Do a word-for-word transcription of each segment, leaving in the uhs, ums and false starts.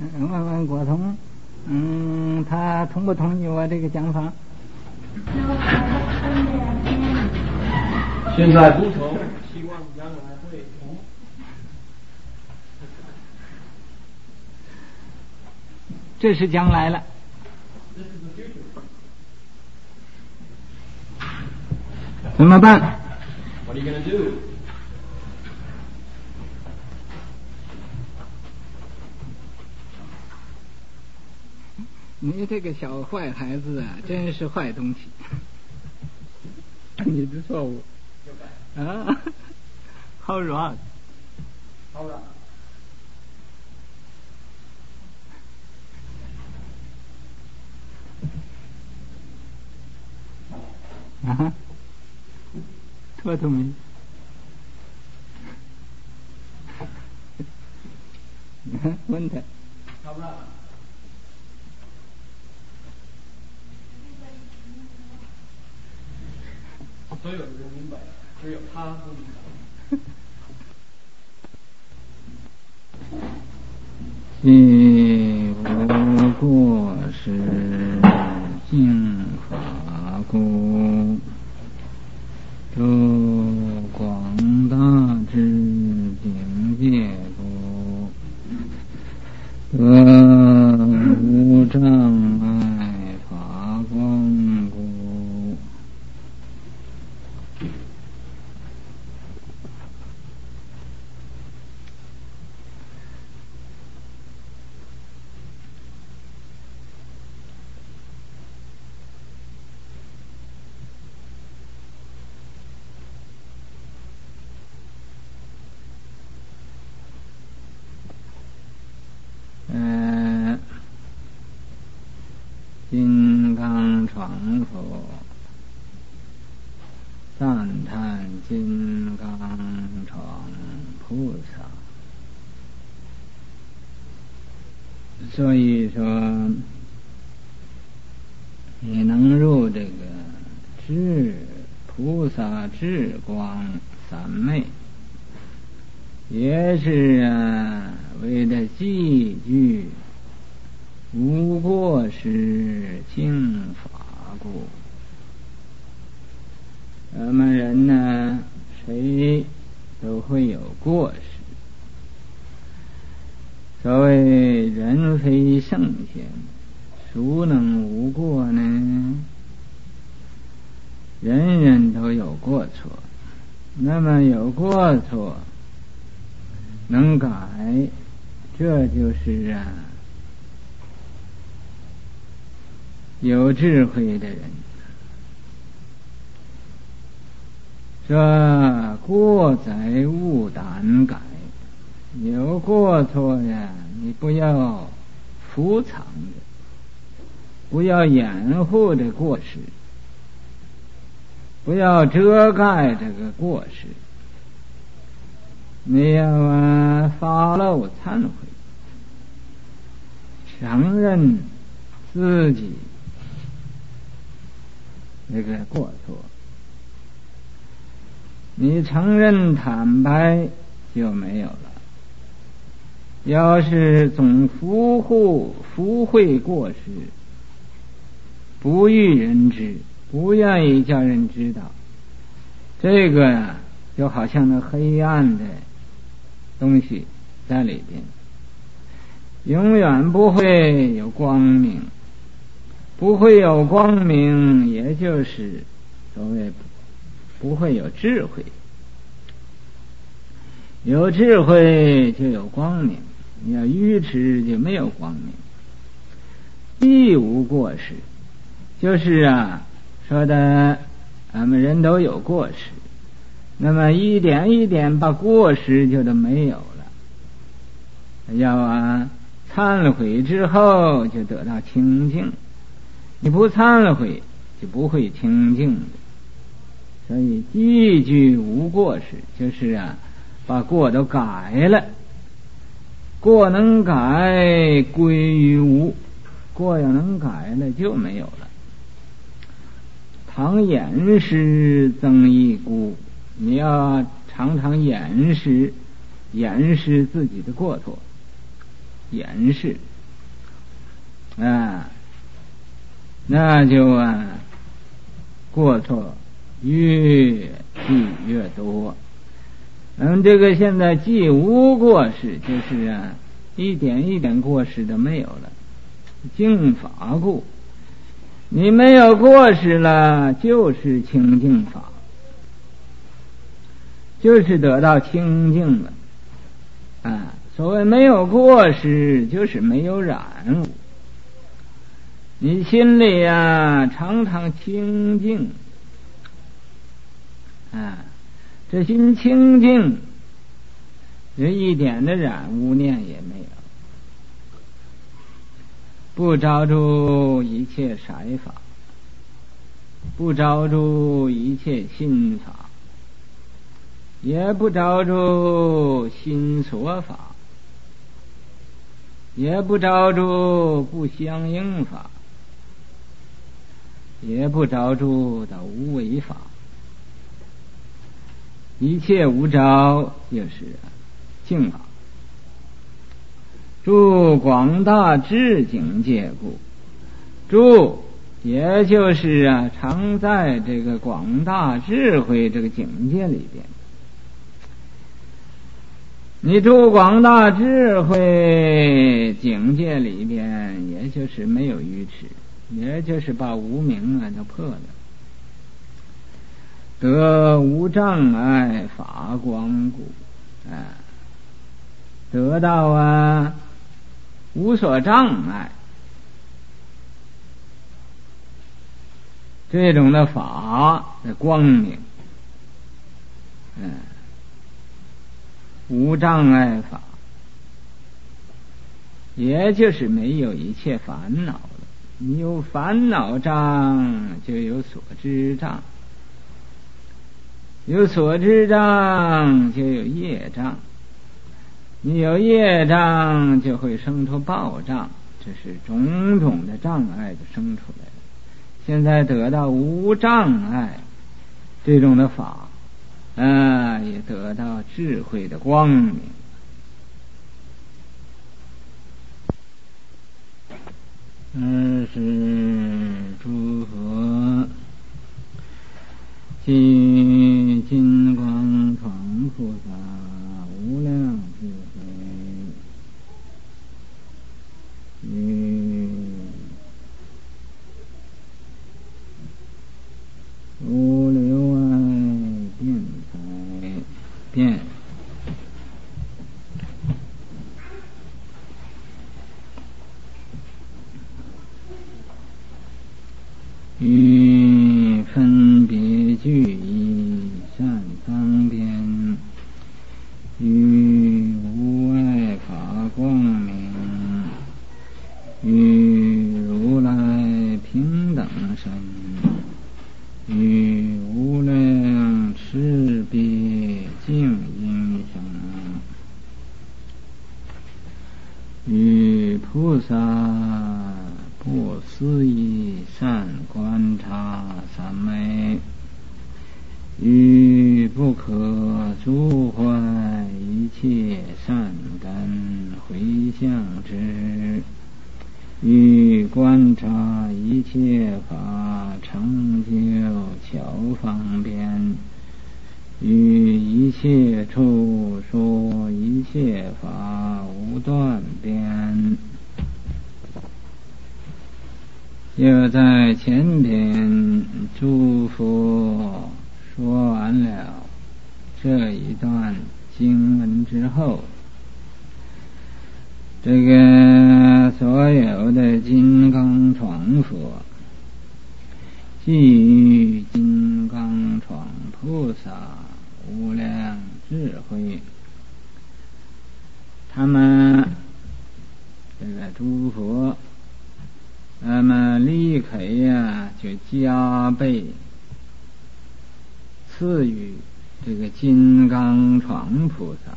问问国通，嗯，他同不同意我这个讲法？ 现在不同，希望将来会同。 这是将来了。怎么办 ？What are you going to do? 你这个小坏孩子啊，真是坏东西！你的错误啊 ！How wrong? How wrong? 啊哈，错错没？问他。 How wrong? 所有人明白，只有他不明白。 既无过失，净法故，诸广大之境界故，得无障碍法光故。呃，金刚传佛，赞叹金刚传菩萨。所以说，也能入这个智菩萨智光三昧，也是啊，为了记句无过失净法故。我们人呢，谁都会有过失。所谓人非圣贤，孰能无过呢？人人都有过错，那么有过错能改，这就是啊有智慧的人。这过载勿胆改，有过错呀，你不要伏藏着，不要掩护这过失，不要遮盖这个过失，你要啊发露忏悔，承认自己那个过错。你承认坦白就没有了。要是总扶护扶会过失，不欲人知，不愿意叫人知道，这个呀，就好像那黑暗的东西在里边，永远不会有光明，不会有光明，也就是所谓不会有智慧。有智慧就有光明，你要愚痴就没有光明。亦无过失，就是啊说的俺们人都有过失，那么一点一点把过失就都没有了。要啊忏悔之后就得到清净，你不忏悔就不会清净的。所以句句无过失，就是啊把过都改了，过能改归于无，过要能改了就没有了。常掩饰增益故，你要常常掩饰掩饰自己的过错，掩饰啊，那就啊过错越记越多。嗯，这个现在既无过失，就是啊一点一点过失都没有了。净法故，你没有过失了，就是清净法，就是得到清净了啊。所谓没有过失，就是没有染污。你心里啊常常清净啊，这心清净，这一点的染污念也没有，不着住一切色法，不着住一切心法，也不着住心所法，也不着住不相应法，也不着住的无为法。一切无着就是净法，住广大智境界故，住也就是啊常在这个广大智慧这个境界里边。你住广大智慧境界里边，也就是没有愚痴，也就是把无明啊都破了，得无障碍法光故，啊，得到啊无所障碍这种的法的光明，嗯，无障碍法，也就是没有一切烦恼了。你有烦恼障，就有所知障，有所知障就有业障，你有业障就会生出报障，这是种种的障碍就生出来了。现在得到无障碍这种的法啊，也得到智慧的光明。二是诸佛即金光闯菩萨无量智慧，与无流爱辩才辩，与分别具一善方便，与无碍法光明，与如来平等身，与无量慈悲净音声，与菩萨不思议善观察三昧，与不可诸坏一切善根回向之，与观察一切法成就巧方便，与一切处说一切法无断边。就在前边诸佛说完了这一段经文之后，这个所有的金刚幢佛即于金刚幢菩萨无量智慧，他们这个诸佛那么立刻呀就加倍赐予这个金刚幢菩萨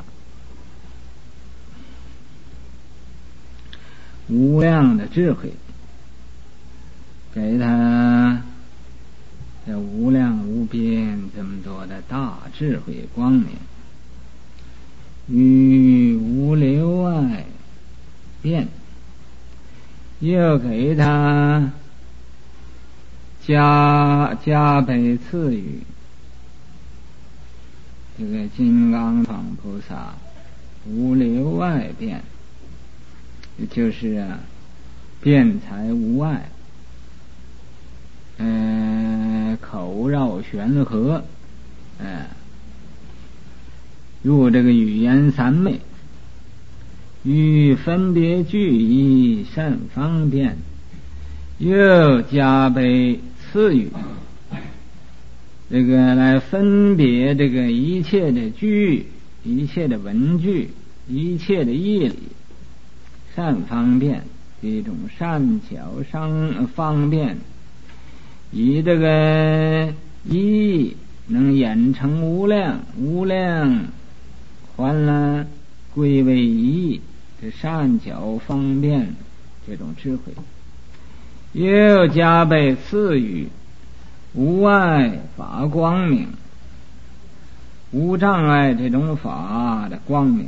无量的智慧，给他这无量无边这么多的大智慧光明，与无留爱变， 又给他加加倍赐予。这个金刚幢菩萨无留外变，就是啊辩才无碍，呃口绕玄合，呃入这个语言三昧，与分别句意甚方便，又加倍赐予。这个来分别这个一切的句、一切的文句、一切的义理，善方便，一种善巧商方便，以这个义能演成无量，无量还了归为一，这善巧方便这种智慧，又加倍赐予无碍法光明，无障碍这种法的光明，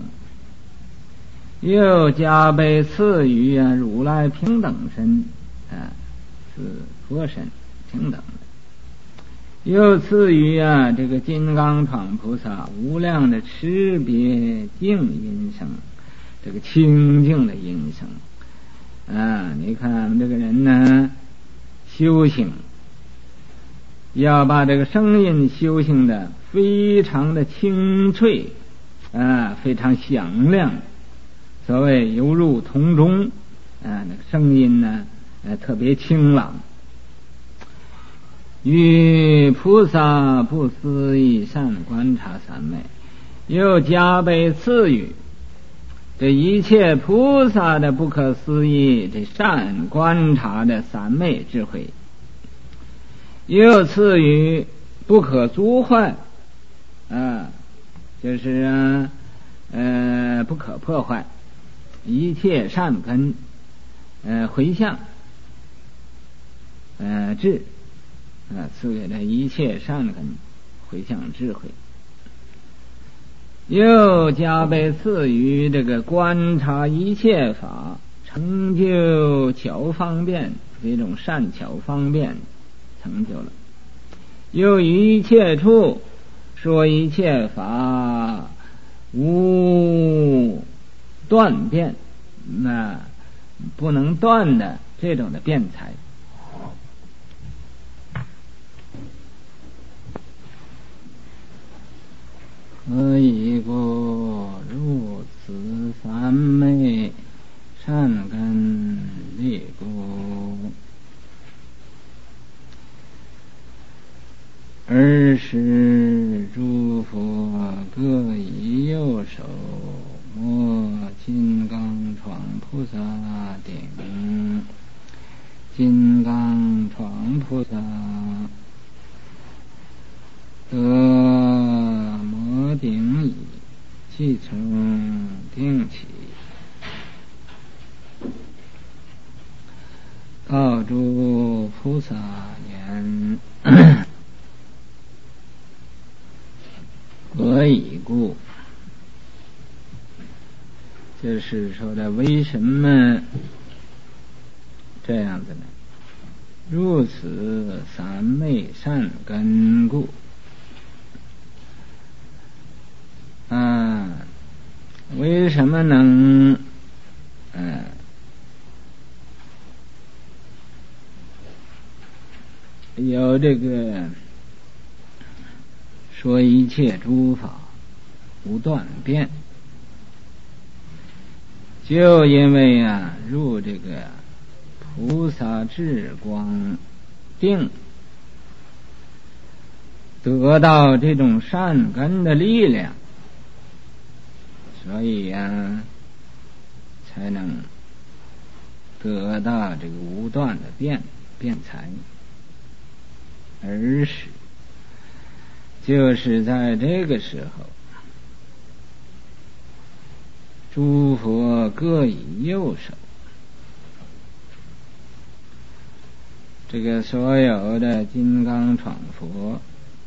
又加倍赐予啊如来平等身，啊是佛身平等的，又赐予啊这个金刚幢菩萨无量的持别净音声，这个清净的音声啊。你看这个人呢修行要把这个声音修行的非常的清脆啊，非常响亮，所谓犹如铜钟啊，那个声音呢呃特别清朗，与菩萨不思议善观察三昧，又加倍赐予这一切菩萨的不可思议这善观察的三昧智慧，又赐予不可阻坏啊，就是啊呃不可破坏一切善根呃回向呃智啊，赐给他一切善根回向智慧，又加倍赐予这个观察一切法成就巧方便，这种善巧方便成就了，又于一切处说一切法无断变，那不能断的这种的辩才。何以故？如此三昧善根利故，尔时诸佛各以右手摩金刚幢菩萨顶，金刚幢菩萨得摩顶已，即成定起，告诸菩萨言：何以故？就是说的为什么这样子呢？如此三昧善根故。啊，为什么能呃有这个说一切诸法无断变？就因为啊入这个菩萨智光定，得到这种善根的力量，所以啊才能得到这个无断的辩辩才。而是就是在这个时候，诸佛各以右手，这个所有的金刚幢佛，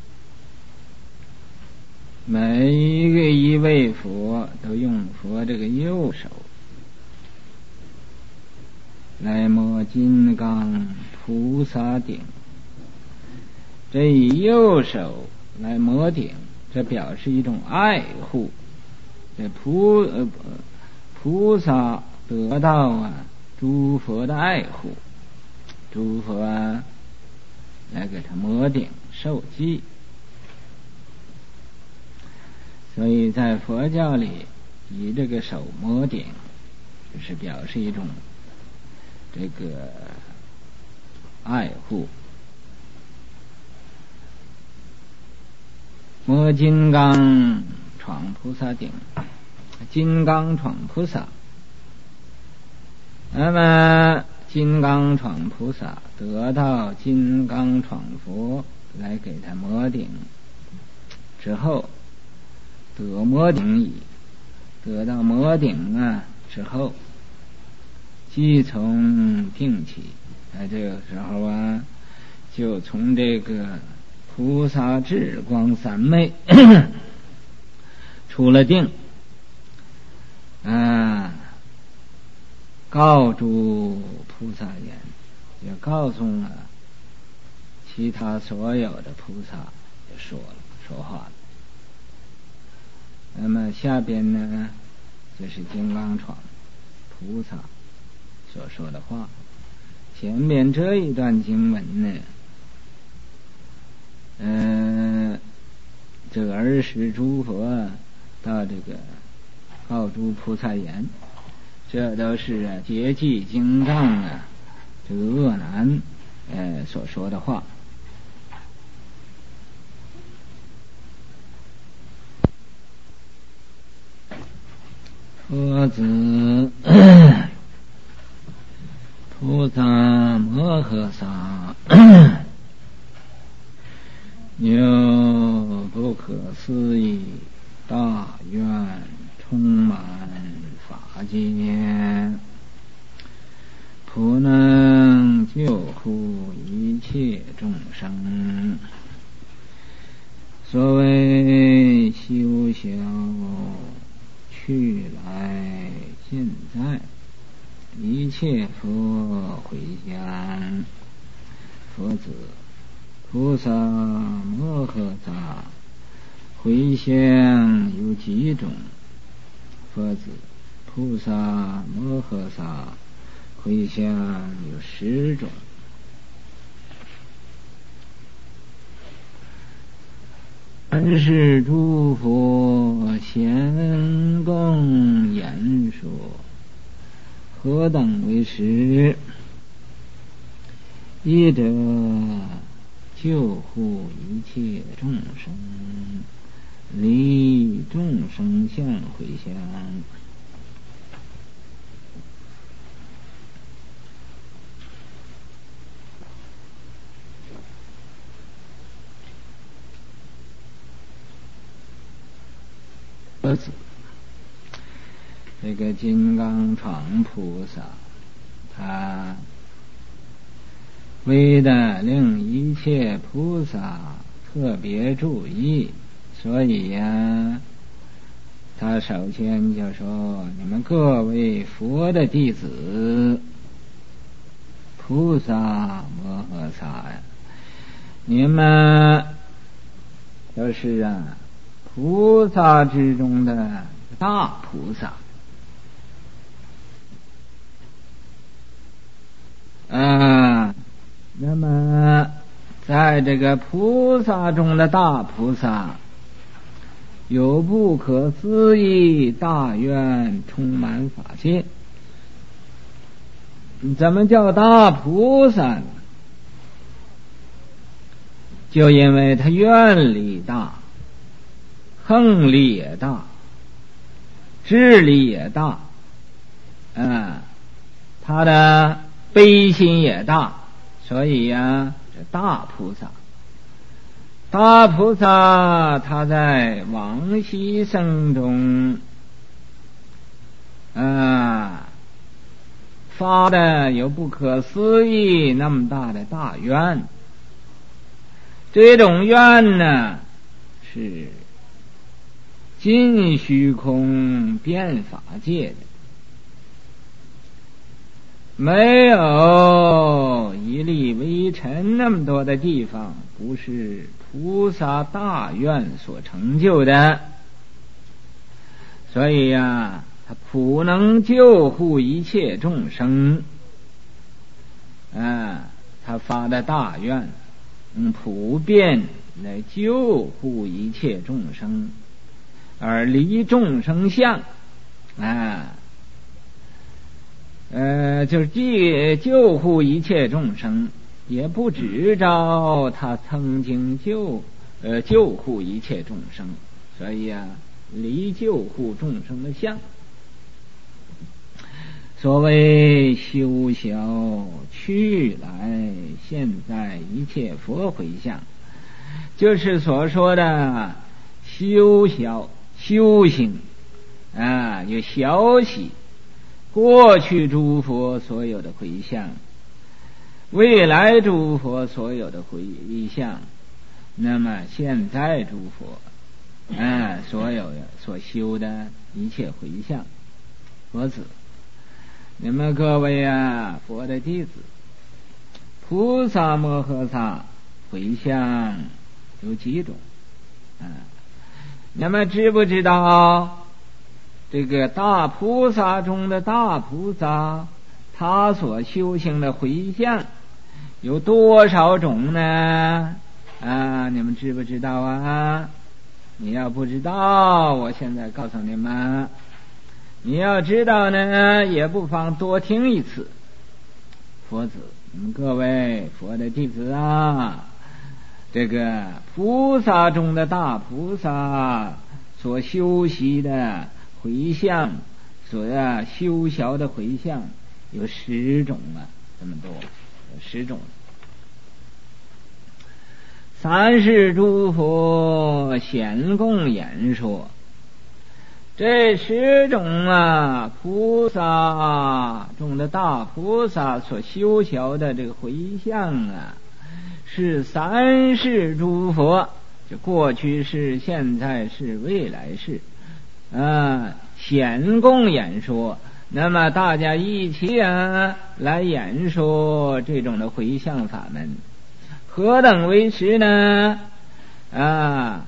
每一个一位佛都用佛这个右手来摸金刚菩萨顶，这以右手来摸顶，这表示一种爱护。这菩呃菩萨得到啊诸佛的爱护，诸佛啊来给他摸顶受记。所以在佛教里，以这个手摸顶，就是表示一种这个爱护。摸金刚闯菩萨顶，金刚闯菩萨。那么金刚闯菩萨得到金刚闯佛来给他摸顶之后，得摸顶矣，得到摸顶啊之后，即从定起，在这个时候啊，就从这个菩萨智光三昧出了定啊，告诸菩萨言，也告诉了其他所有的菩萨，也说了说话了。那么下边呢，就是金刚闯菩萨所说的话。前面这一段经文呢，嗯、呃，这个儿时诸佛到这个告诸菩萨言，这都是啊结记经藏啊这个恶难呃所说的话。佛子菩萨摩诃萨有不可思议大愿，充满法界，普能救护一切众生。所谓修修去来现在，一切佛回向。佛子菩萨摩诃萨回向有几种？佛子菩萨摩诃萨回向有十种。而是诸佛咸供言说，何等为十？一者救护一切众生，离众生相回向。这个金刚闯菩萨，他为的令一切菩萨特别注意，所以呀、啊，他首先就说：你们各位佛的弟子，菩萨摩诃萨呀，你们都是啊菩萨之中的大菩萨。啊，那么在这个菩萨中的大菩萨，有不可思议大愿，充满法界。怎么叫大菩萨呢？就因为他愿力大，横力也大，智力也大，啊，他的悲心也大，所以呀、啊，这大菩萨。大菩萨他在往昔生中啊发的有不可思议那么大的大愿，这种愿呢是尽虚空遍法界的。 没有一粒微尘那么多的地方不是菩萨大愿所成就的。所以呀、啊，他普能救护一切众生啊，他发的大愿，嗯，普遍来救护一切众生，而离众生相啊。呃，就是既救护一切众生，也不只照他曾经救呃救护一切众生，所以啊，离救护众生的相。所谓修小去来现在一切佛回向，就是所说的修小修行啊，有小喜。过去诸佛所有的回向，未来诸佛所有的回向，那么现在诸佛啊所有的所修的一切回向，佛子，那么各位啊，佛的弟子，菩萨摩诃萨回向有几种啊？那么知不知道？这个大菩萨中的大菩萨，他所修行的回向有多少种呢？啊，你们知不知道啊？你要不知道，我现在告诉你们，你要知道呢，也不妨多听一次。佛子，你们各位佛的弟子啊，这个菩萨中的大菩萨所修习的回向，所要修小的回向有十种啊，这么多，有十种。三世诸佛显供演说，这十种啊，菩萨中的大菩萨所修小的这个回向啊，是三世诸佛，就过去世、现在世、未来世。啊，显供演说，那么大家一起啊来演说这种的回向法门，何等为实呢？啊，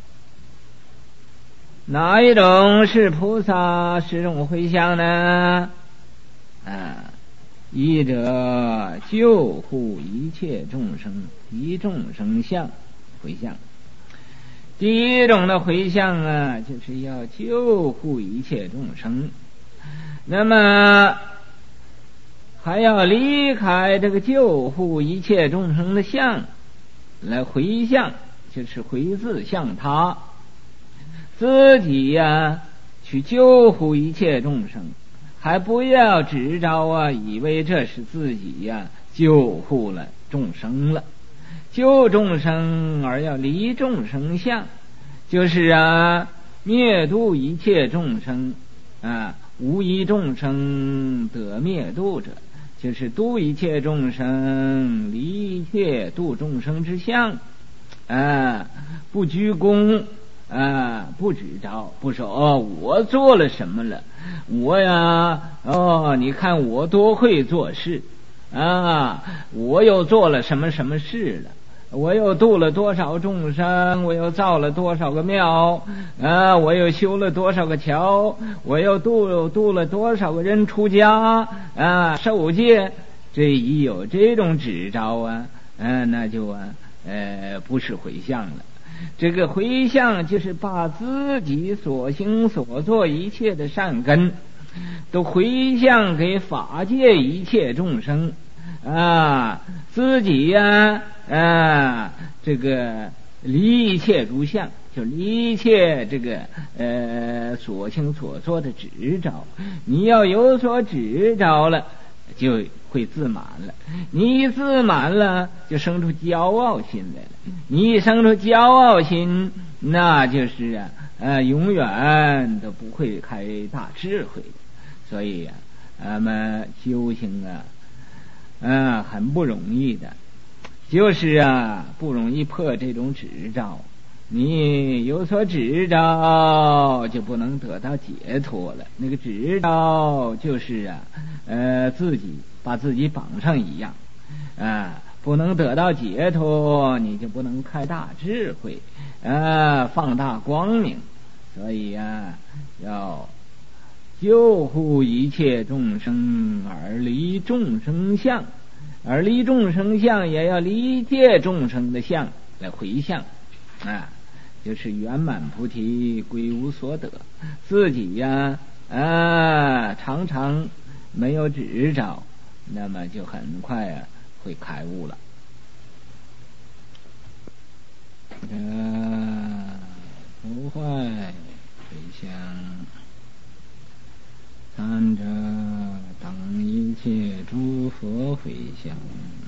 哪一种是菩萨十种回向呢？啊，一者救护一切众生，一众生相回向。第一种的回向啊，就是要救护一切众生，那么还要离开这个救护一切众生的相来回向，就是回自向他，自己呀、啊、去救护一切众生，还不要执着啊，以为这是自己呀、啊、救护了众生了。救众生而要离众生相，就是啊灭度一切众生啊，无一众生得灭度者，就是度一切众生，离一切度众生之相啊，不居功啊，不执着，不说哦我做了什么了，我呀哦你看我多会做事啊，我又做了什么什么事了，我又度了多少众生，我又造了多少个庙啊，我又修了多少个桥，我又度度了多少个人出家啊受戒，这一有这种执着啊，啊那就啊呃不是回向了。这个回向就是把自己所行所做一切的善根都回向给法界一切众生啊，自己呀 啊, 啊这个离一切诸相，就离一切这个呃所行所做的执着，你要有所执着了就会自满了，你一自满了就生出骄傲心来了，你一生出骄傲心，那就是啊呃永远都不会开大智慧的。所以啊咱们修行啊啊很不容易的，就是啊不容易破这种执着你有所执着，就不能得到解脱了。那个执着就是啊，呃，自己把自己绑上一样啊，不能得到解脱，你就不能开大智慧啊，放大光明。所以啊，要救护一切众生而离众生相，而离众生相也要离界众生的相来回向啊，就是圆满菩提归无所得。自己呀 啊, 啊常常没有执着，那么就很快啊会开悟了。啊，不坏回向，三者等一切诸佛回向，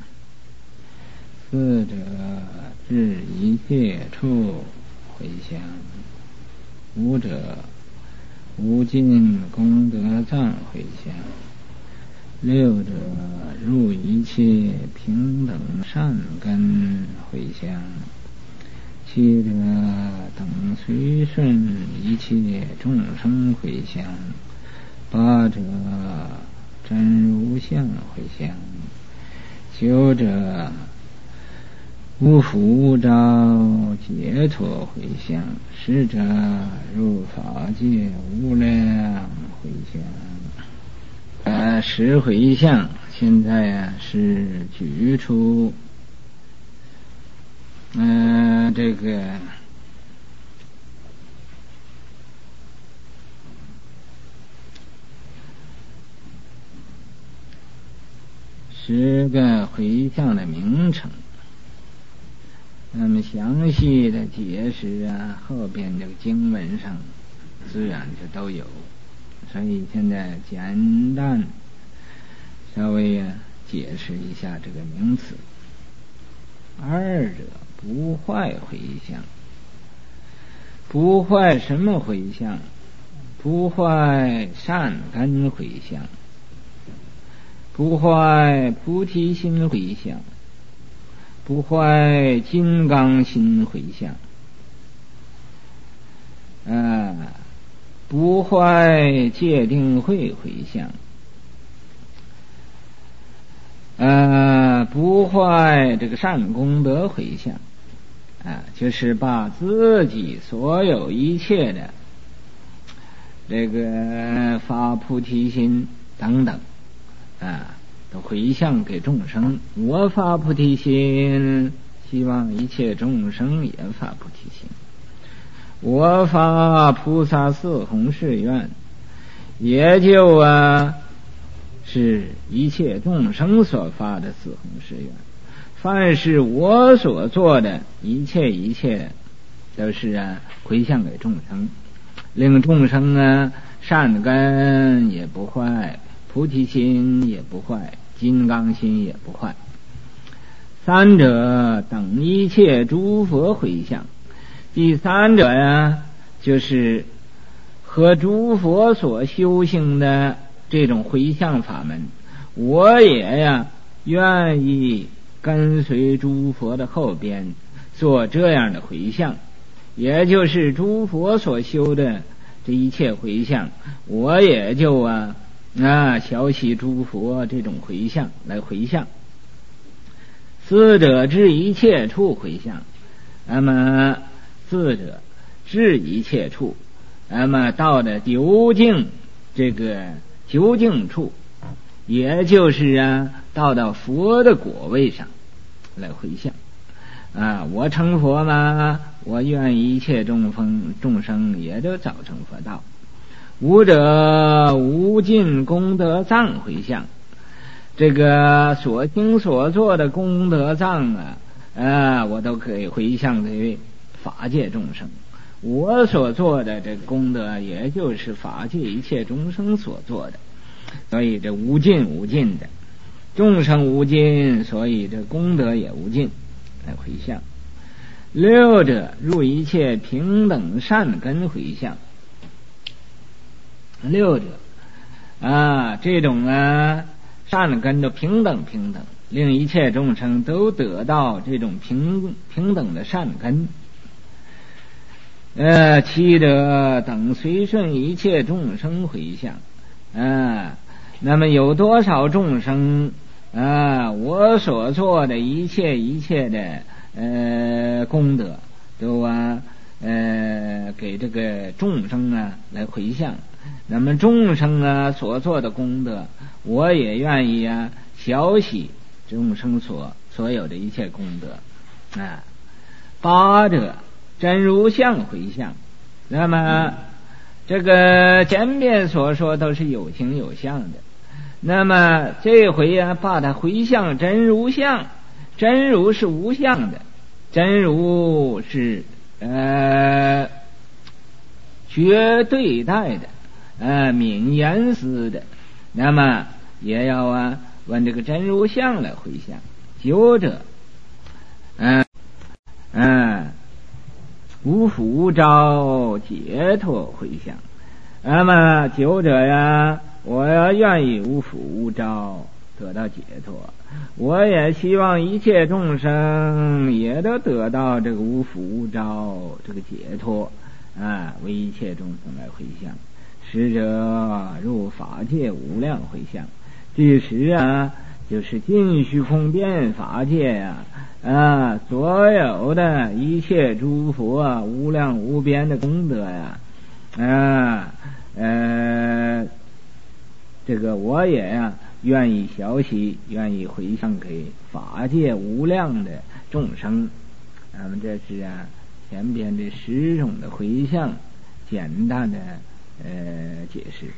四者至一切处回向，五者无尽功德藏回向，六者入一切平等善根回向，七者等随顺一切众生回向，八者真如相回向，九者无福无招解脱回向，十者入法界无量回向。呃，十回向现在啊是举出，呃，这个十个回向的名称。那么详细的解释啊，后边这个经文上自然就都有，所以现在简单稍微啊解释一下这个名词。二者不坏回向，不坏什么回向？不坏善根回向，不坏菩提心回向，不坏金刚心回向，啊，不坏戒定慧回向，啊，不坏这个善功德回向，啊，就是把自己所有一切的这个发菩提心等等啊，都回向给众生。我发菩提心，希望一切众生也发菩提心。我发菩萨四弘誓愿，也就啊是一切众生所发的四弘誓愿。凡是我所做的一切一切，都是啊回向给众生，令众生啊善根也不坏，菩提心也不坏，金刚心也不坏。三者等一切诸佛回向。第三者呀，就是和诸佛所修行的这种回向法门，我也呀愿意跟随诸佛的后边做这样的回向，也就是诸佛所修的这一切回向，我也就啊啊学习诸佛这种回向来回向。四者至一切处回向，那么四者至一切处，那么到了究竟这个究竟处，也就是啊到到佛的果位上来回向啊，我成佛嘛，我愿一切众生众生也都早成佛道。五者无尽功德藏回向，这个所行所做的功德藏啊，啊，我都可以回向给法界众生。我所做的这功德，也就是法界一切众生所做的，所以这无尽无尽的众生无尽，所以这功德也无尽来回向。六者入一切平等善根回向。六者啊，这种啊善根的平等平等，令一切众生都得到这种平平等的善根。 呃，其德等随顺一切众生回向啊。那么有多少众生啊，我所做的一切一切的呃功德都啊呃给这个众生啊来回向，那么众生啊所做的功德，我也愿意啊小喜众生所所有的一切功德啊。八者真如相回向，那么这个前面所说都是有形有相的，那么这回啊把它回向真如相。真如是无相的，真如是呃绝对待的，呃泯言思的，那么也要啊问这个真如相来回向。九者嗯嗯无辅无招解脱回向，那么九者呀，我要愿意无辅无招得到解脱，我也希望一切众生也都得到这个无辅无招这个解脱啊，为一切众生来回向。十者入法界无量回向，第十啊就是尽虚空遍法界呀 啊, 啊，所有的一切诸佛啊，无量无边的功德呀 啊, 啊呃这个我也呀、啊、愿意小喜，愿意回向给法界无量的众生。那么这是啊前边这十种的回向简单的呃解释。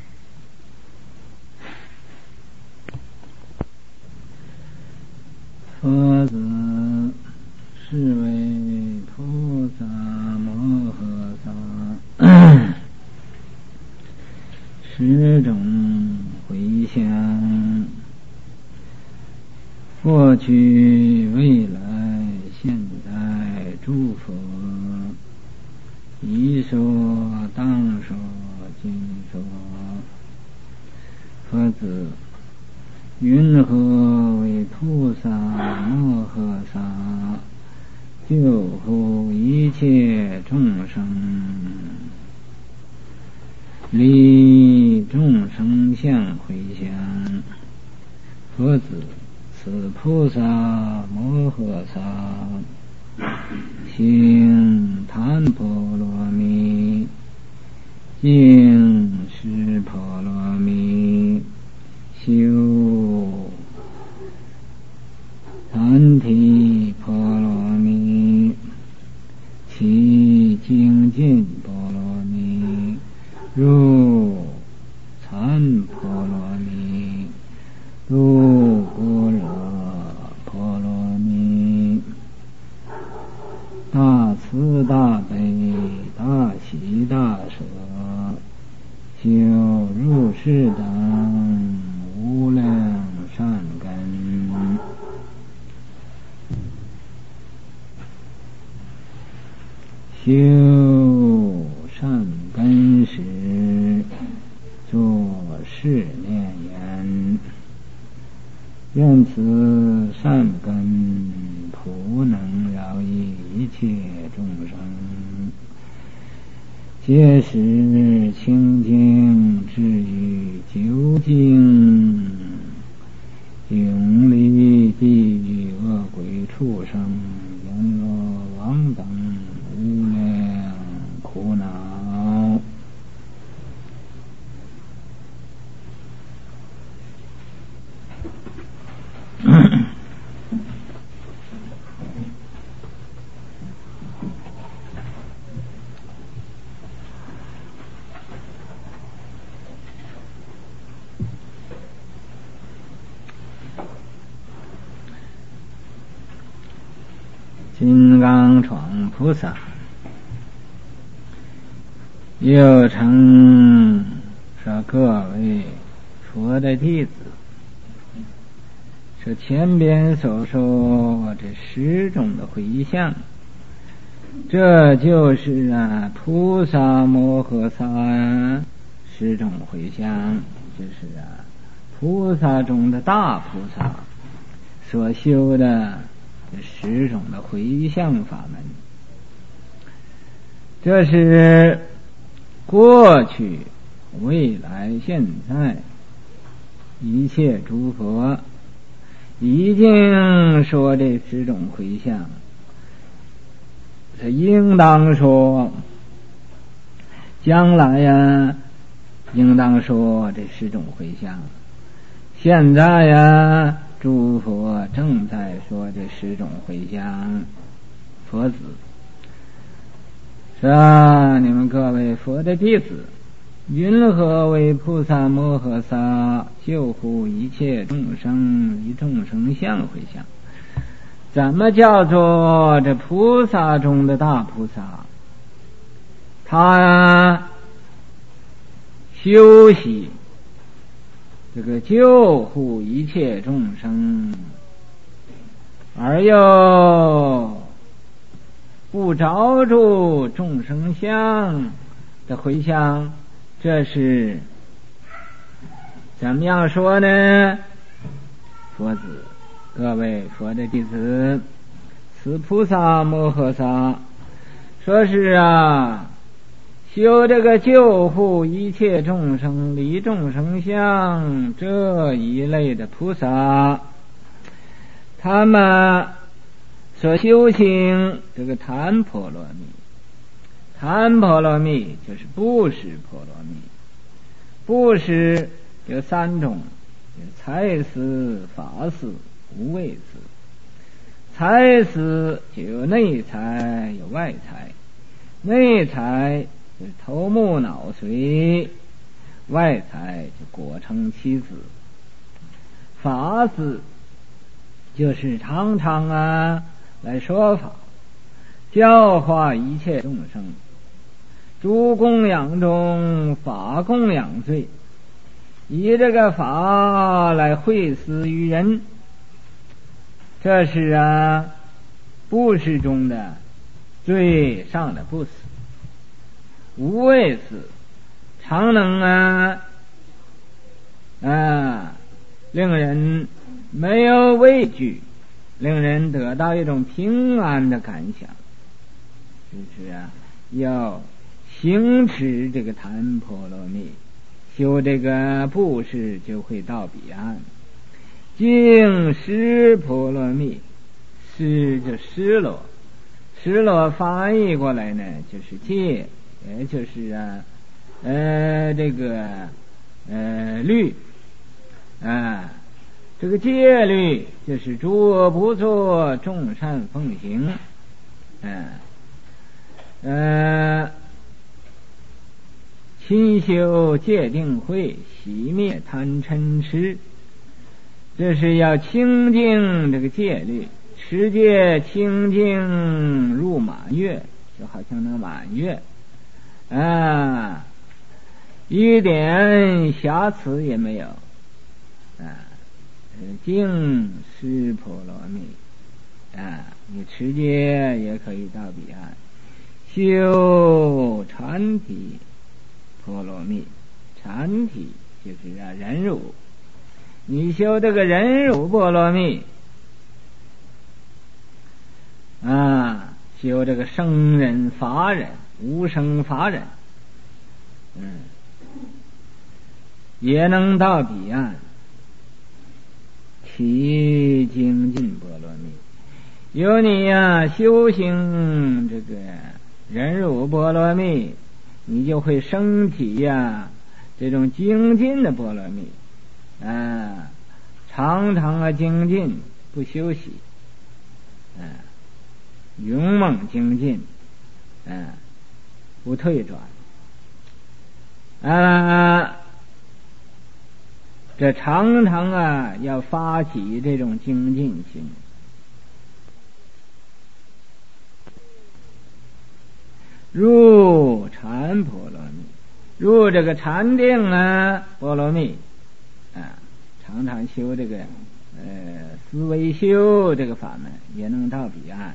佛子是为菩萨摩诃萨十种回向，过去未来现在诸佛，一说当说今说。佛子云何为菩萨摩诃萨救护一切众生，离众生相回向。佛子此菩萨摩诃萨行檀波罗蜜，行识波罗蜜，修檀提波罗蜜，其精进波罗蜜，入禅波罗蜜，入般若波罗蜜，大慈大悲大喜大舍，修入世等无量善根。修善根时，作是念言：愿此善根普能饶益一切众生，皆使清净至于究竟，永离地狱恶鬼畜生阎罗王等无量苦恼。金刚闯菩萨又称说各位佛的弟子，说前边所说这十种的回向，这就是啊菩萨摩诃萨十种回向，就是啊菩萨中的大菩萨所修的这十种的回向法门。 这是过去、未来、现在一切诸佛已经说这十种回向，是应当说将来呀，应当说这十种回向。现在呀，诸佛正在说这十种回向。佛子是啊，你们各位佛的弟子，云何为菩萨摩诃萨救护一切众生以众生相回向？怎么叫做这菩萨中的大菩萨？他修习这个救护一切众生，而又不着住众生相的回向，这是怎么样说呢？佛子，各位佛的弟子，此菩萨摩诃萨说是啊，修这个救护一切众生离众生相这一类的菩萨，他们所修行这个檀婆罗蜜，檀婆罗蜜就是布施婆罗蜜。布施有三种，有财施、法施、无畏施。财施就有内财有外财，内财就是头目脑髓，外财就果成妻子。法施就是常常啊来说法，教化一切众生。诸供养中，法供养最，以这个法来惠施于人，这是啊布施中的最上的布施。无畏施常能啊啊令人没有畏惧，令人得到一种平安的感想，就是啊要行持这个檀婆罗蜜，修这个布施就会到彼岸。净施婆罗蜜，施就施罗，施罗翻译过来呢就是戒，也就是啊呃这个呃律啊，这个戒律就是诸恶不作，众善奉行。嗯呃勤修戒定慧，熄灭贪嗔痴，这是要清净这个戒律，持戒清净入满月，就好像那个满月啊，一点瑕疵也没有啊。净施婆罗蜜啊，你持戒也可以到彼岸。修禅体婆罗蜜，禅体就是啊忍辱，你修这个忍辱波罗蜜啊，修这个生忍法忍无生法忍，嗯，也能到彼岸。体精进波罗蜜，有你呀、啊、修行这个忍辱波罗蜜，你就会升起呀、啊、这种精进的波罗蜜啊，常常啊精进不休息啊，勇猛精进啊，不退转啊，这常常啊要发起这种精进心。入禅波罗蜜，入这个禅定啊波罗蜜啊，常常修这个呃思维修这个法门，也能到彼岸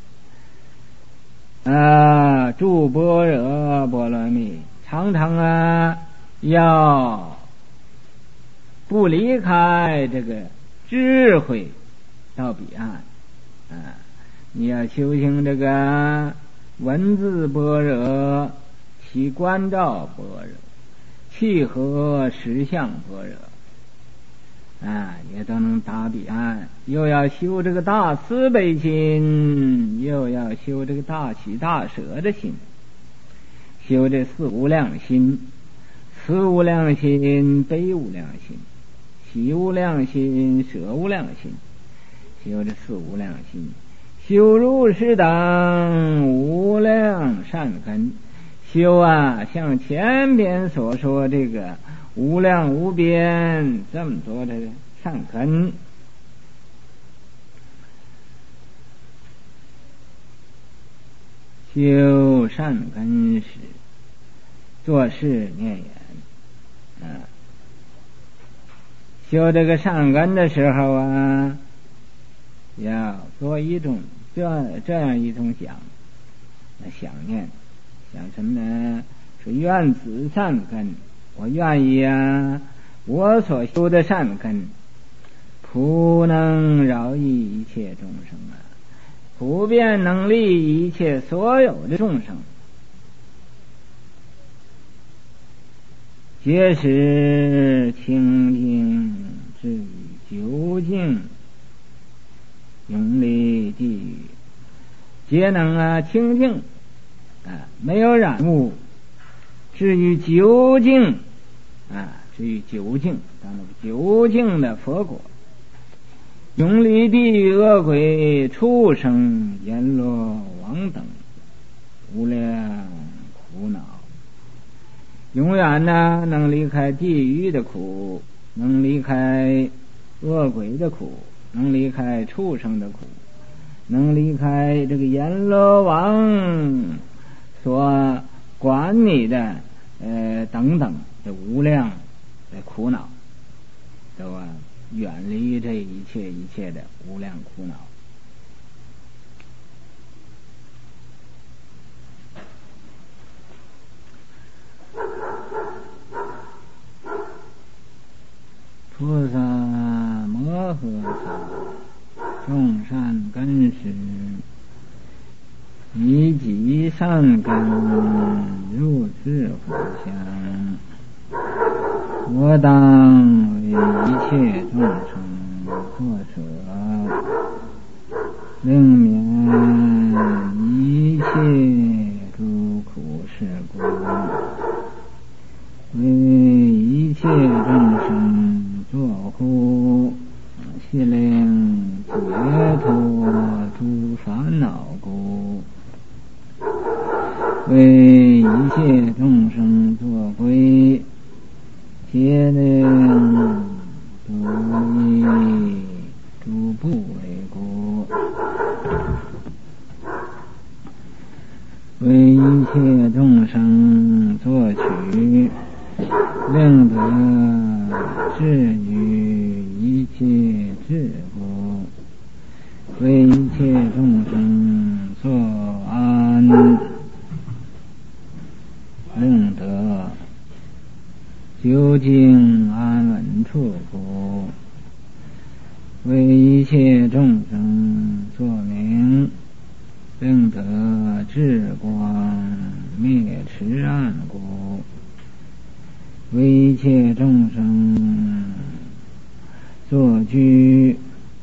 啊。住般若波罗蜜，常常啊要不离开这个智慧到彼岸啊。你要修行这个文字般若，其观照般若，契合实相般若，啊，也都能打彼岸。又要修这个大慈悲心，又要修这个大喜大舍的心，修这四无量心，慈无量心，悲无量心，喜无量心，舍无量心，修这四无量心，修如是等无量善根，修啊，像前边所说这个无量无边这么多的善根。修善根时，做事念言，啊，修这个善根的时候啊，要做一种这这样一种想，想念，想什么呢？是愿此善根，我愿意啊，我所修的善根，普能饶益一切众生啊，普遍能利一切所有的众生，皆使清净至于究竟，永离地狱，皆能啊清净啊，没有染污，至于究竟啊，至于究竟，当那个究竟的佛果，永离地狱恶鬼畜生阎罗王等无量苦恼，永远呢能离开地狱的苦，能离开恶鬼的苦，能离开畜生的苦，能离开这个阎罗王所管你的呃等等的无量的苦恼，都啊远离这一切一切的无量苦恼。菩萨摩诃萨众善根时，以己善根入智慧相，我当为一切众生作舍，令免一切诸苦事故，为一切众生作护，悉令解脱诸烦恼故，为一切众生作归，皆令独一诸不为故，为一切众生作取，令得至于一切智故，为一切众生作安，令得究竟安稳处故，为一切众生作明，令得智光灭痴暗故，为一切众生作居，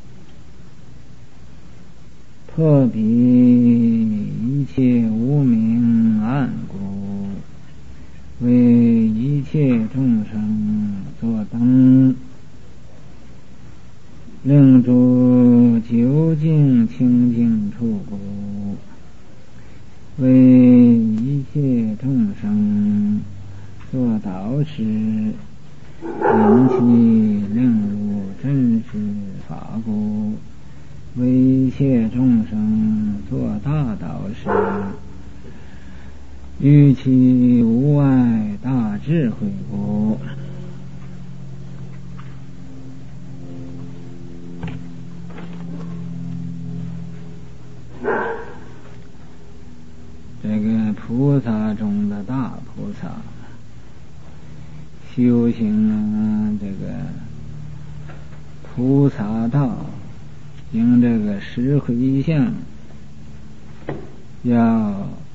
破彼一切无明暗故，为一切众生作灯，令诸究竟清净处故，为一切众生作导师，引其令入真实法故，为一切众生作大导师，于其无碍大智慧故。这个菩萨中的大菩萨，修行啊，这个菩萨道，行这个十回向，要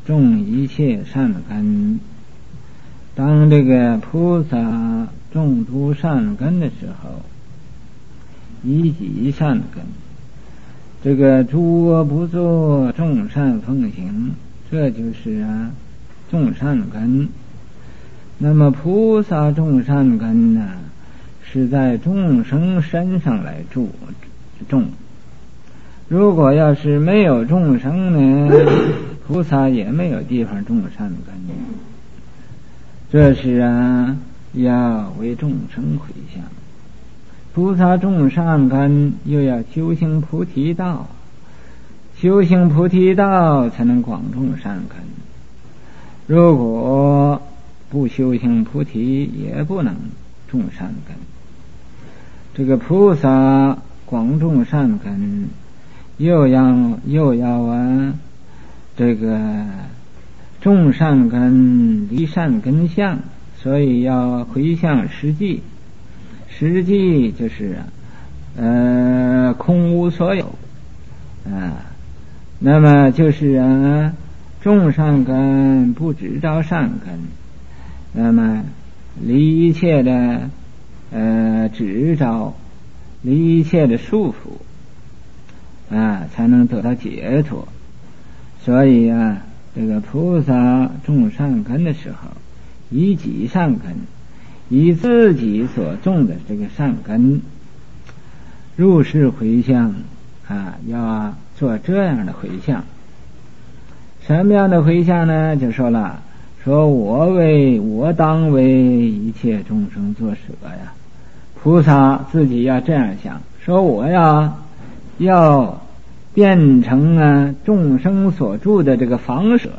种一切善根。当这个菩萨种出善根的时候，以己善根，这个诸恶不作，众善奉行，这就是啊种善根。那么菩萨种善根呢，是在众生身上来住种。如果要是没有众生呢，菩萨也没有地方种善根。这是啊要为众生回向。菩萨种善根，又要修行菩提道，修行菩提道才能广种善根。如果不修行菩提，也不能种善根。这个菩萨广种善根，又要又要啊这个种善根，离善根相，所以要回向实际。实际就是呃空无所有啊，那么就是啊种善根不只着善根，那么离一切的呃执着，离一切的束缚啊，才能得到解脱。所以啊这个菩萨种善根的时候，以己善根，以自己所种的这个善根入世回向啊，要做这样的回向。什么样的回向呢？就说了，说我为我当为一切众生作舍呀。菩萨自己要这样想，说我要要变成啊众生所住的这个房舍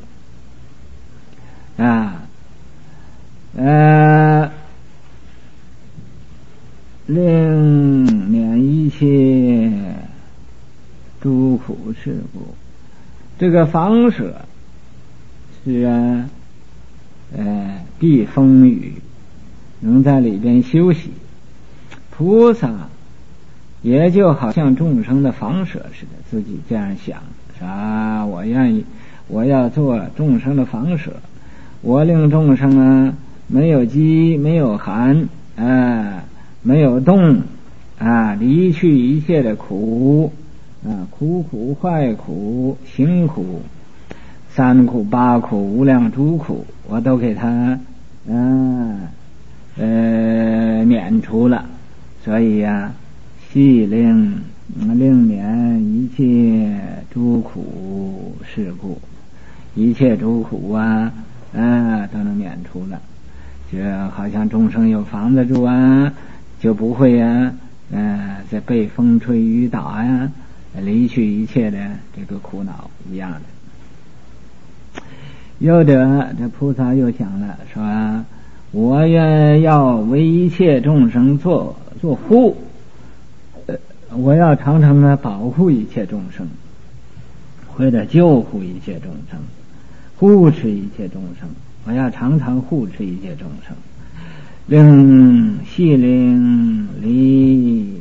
啊，呃令免一切诸苦事故。这个房舍是啊呃避风雨，能在里边休息。菩萨也就好像众生的房舍似的，自己这样想，啊我愿意我要做众生的房舍，我令众生啊没有饥没有寒啊没有冻啊，离去一切的苦啊，苦苦坏苦行苦三苦八苦无量诸苦，我都给他啊呃免除了。所以呀、啊，悉令令免一切诸苦事故，一切诸苦啊啊都能免除了。就好像众生有房子住啊，就不会呀呃在被风吹雨打呀离去一切的这个苦恼一样的。有者这菩萨又想了，说我也要为一切众生做做护，呃我要常常的保护一切众生，或者救护一切众生，护持一切众生，我要常常护持一切众生，令系令离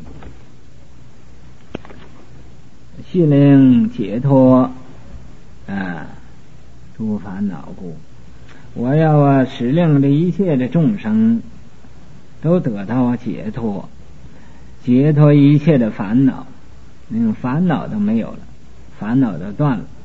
系令解脱啊诸烦恼故。我要啊使令这一切的众生都得到解脱，解脱一切的烦恼，那种烦恼都没有了，烦恼都断了。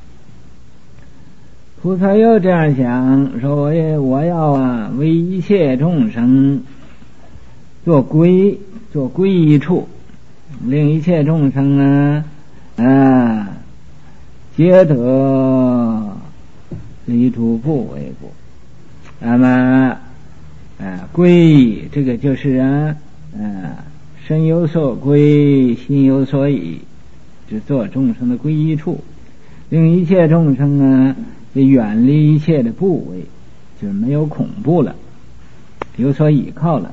菩萨又这样想，说我也我要啊为一切众生做归做归依处，令一切众生啊啊皆得离诸不为故。那么啊归依这个就是啊啊身有所归，心有所依，就做众生的归依处，令一切众生啊远离一切的部位，就是没有恐怖了，有所依靠了。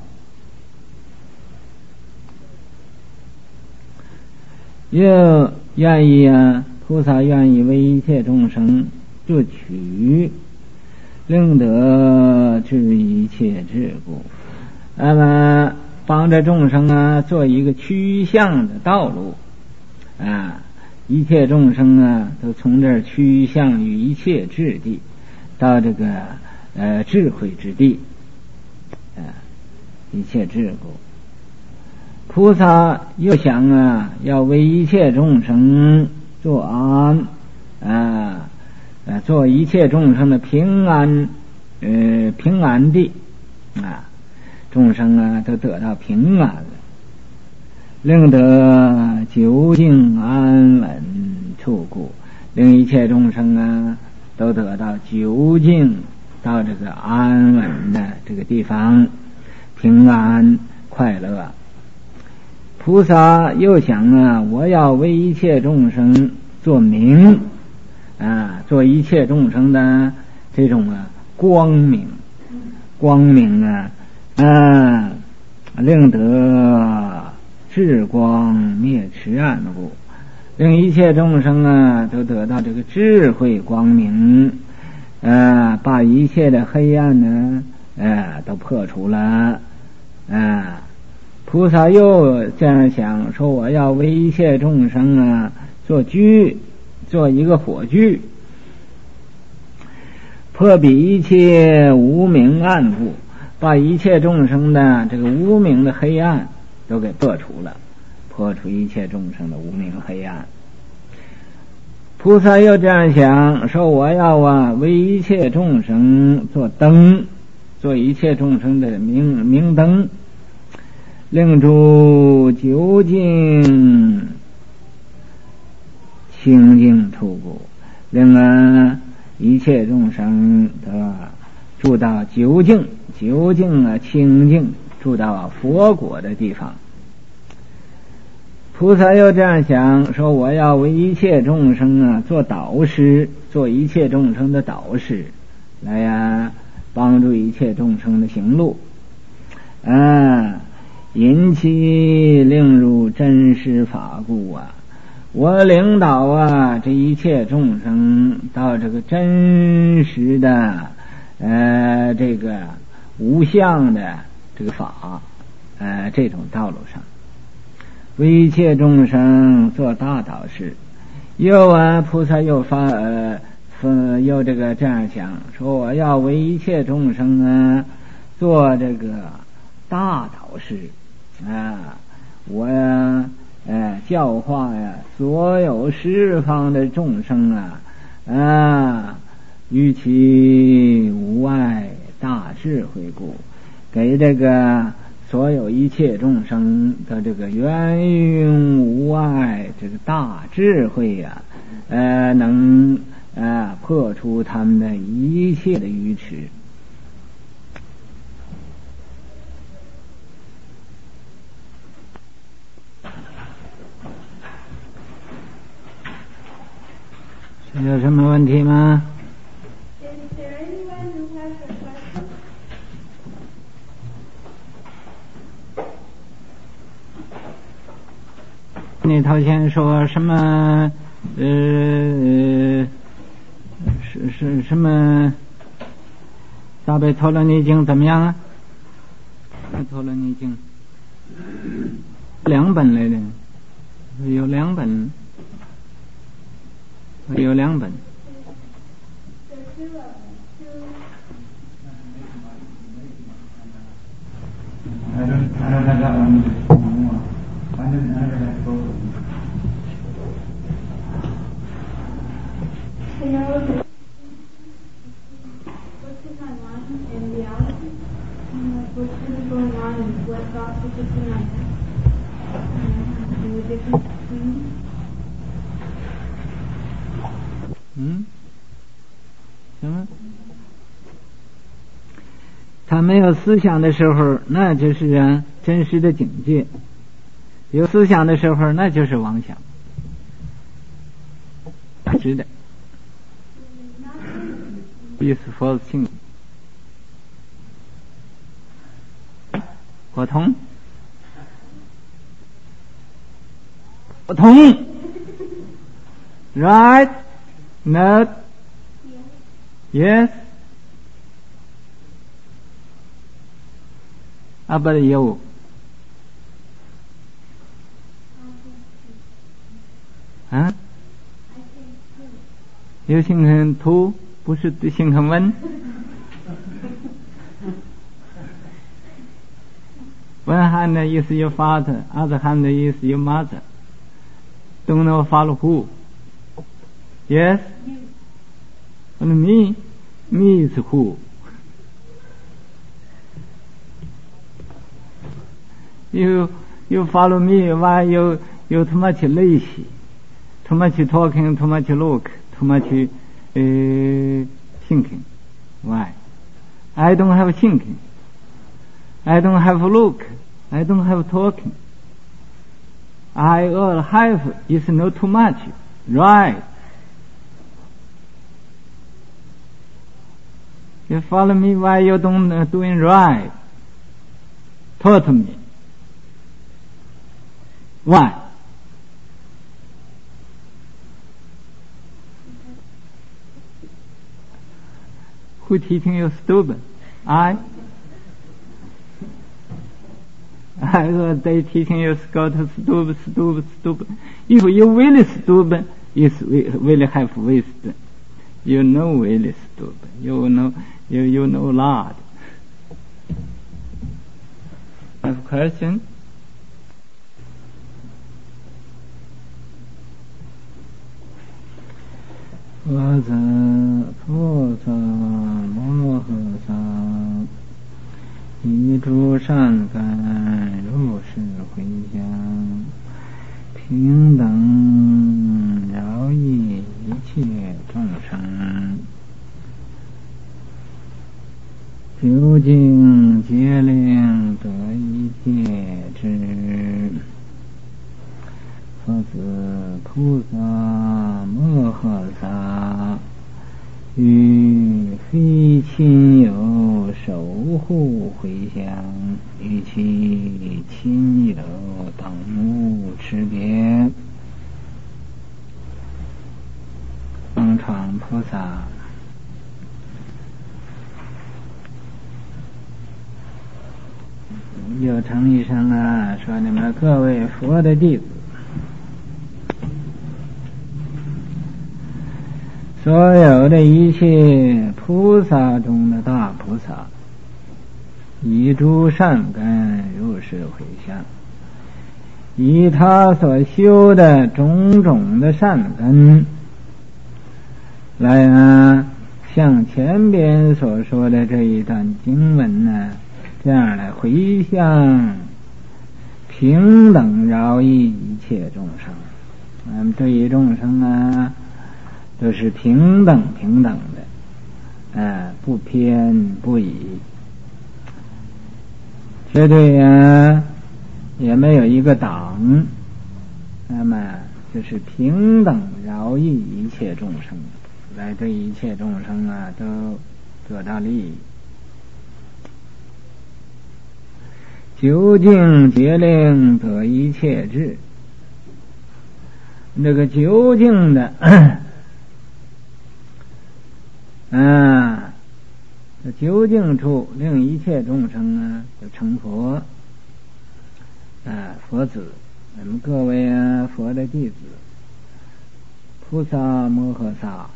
又愿意啊菩萨愿意为一切众生做取，令得治一切桎梏。那么帮着众生啊做一个趋向的道路啊， 一切众生啊，都从这儿趋向于一切智地，到这个呃智慧之地，啊、呃，一切智故。菩萨又想啊，要为一切众生做安啊，呃，做一切众生的平安，呃，平安地啊，众生啊都得到平安了。令得究竟安稳处故，令一切众生啊都得到究竟到这个安稳的这个地方，平安快乐。菩萨又想啊，我要为一切众生做明啊，做一切众生的这种啊光明，光明啊啊，令得智光灭迟暗故，令一切众生啊都得到这个智慧光明，啊，把一切的黑暗呢，啊，都破除了，啊，菩萨又这样想说，我要为一切众生啊做居，做一个火炬，破彼一切无明暗故，把一切众生的这个无明的黑暗都给破除了，破除一切众生的无明黑暗。菩萨又这样想说，我要啊为一切众生做灯，做一切众生的明明灯，令诸究竟清净处故，令啊一切众生的住到究竟，究竟啊清净，住到佛果的地方。菩萨又这样想说，我要为一切众生啊做导师，做一切众生的导师，来呀、啊、帮助一切众生的行路，啊，引其令入真实法故啊，我领导啊这一切众生到这个真实的呃这个无相的这个法呃这种道路上，为一切众生做大导师。又啊菩萨又发呃又这个这样想说，我要为一切众生啊做这个大导师啊，我呀呃教化呀所有十方的众生啊啊于其无碍大智慧故，给这个所有一切众生的这个圆融无碍这个大智慧呀、啊，呃，能呃破除他们的一切的愚痴。有什么问题吗？你头先说什么？呃，是是什么？大悲陀罗尼经怎么样啊？陀罗尼经两本来的，有两本，有两本。嗯，什么？他没有思想的时候，那就是啊真实的境界；有思想的时候，那就是妄想。是的，意思佛性我同我同 right not yes 啊不有啊有心很土，不是心很温。One hand is your father, other hand is your mother. Don't know follow who? Yes? And me? Me is who? You, you follow me while you, you too much lazy, too much talking, too much look, too much uh, thinking. Why? I don't have thinking. I don't have look. I don't have talking. I all have is not too much. Right. You follow me while you don't uh, doing right. Taught me. Why? Who teaching you stupid? I? I was they teaching you Scott stupid, stupid, stupid. If you really stupid, it's really have wisdom. You know really stupid. You know, you, you know a lot. Have a question? What's a photo摩诃萨一诸善根如是回向，平等饶益一切众生，究竟皆令得一切之。佛子菩萨摩诃萨与非亲友守护回向，与其亲友等无差别。方常菩萨有诚医生啊，说你们各位佛的弟子，所有的一切菩萨中的大菩萨，以诸善根如是回向，以他所修的种种的善根来啊，像前边所说的这一段经文呢，这样来回向，平等饶益一切众生。那么对于众生啊，都是平等平等的，啊，不偏不倚，绝对呀，也没有一个党，那么就是平等饶益一切众生，来对一切众生啊都得到利益。究竟节令得一切智，这个究竟的啊，这究竟处令一切众生啊就成佛啊，佛子。我们各位啊，佛的弟子，菩萨摩诃萨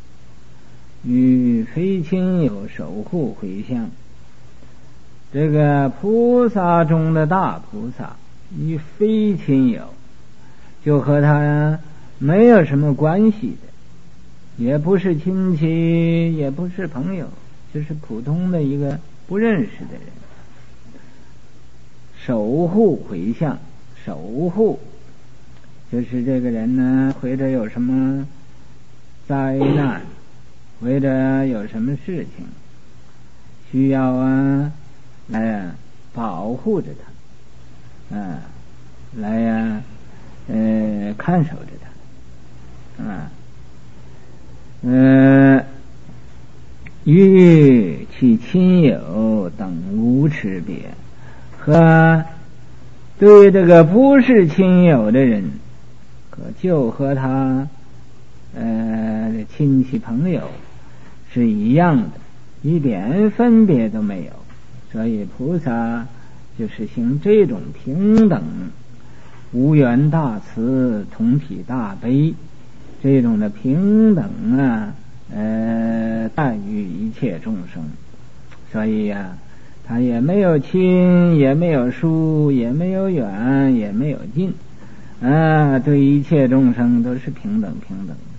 与非亲友守护回向。这个菩萨中的大菩萨与非亲友，就和他没有什么关系的，也不是亲戚，也不是朋友，就是普通的一个不认识的人。守护回向，守护就是这个人呢，或者有什么灾难，或者有什么事情需要啊来呀保护着他，啊，来呀呃看守着他，啊，呃与其亲友等无差别，和对这个不是亲友的人，可就和他呃亲戚朋友是一样的，一点分别都没有。所以菩萨就是行这种平等、无缘大慈、同体大悲这种的平等啊，呃，大于一切众生，所以呀、啊，他也没有亲，也没有疏，也没有远，也没有近，啊，对一切众生都是平等平等。